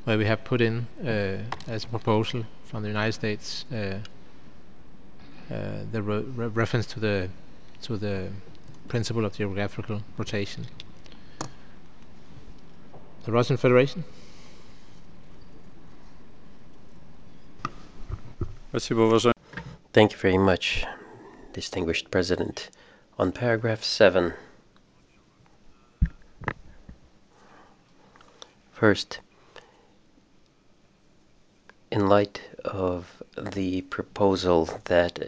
where we have put in as a proposal from the United States the reference to the principle of geographical rotation. The Russian Federation. Thank you very much, distinguished President. On paragraph 7, first, in light of the proposal that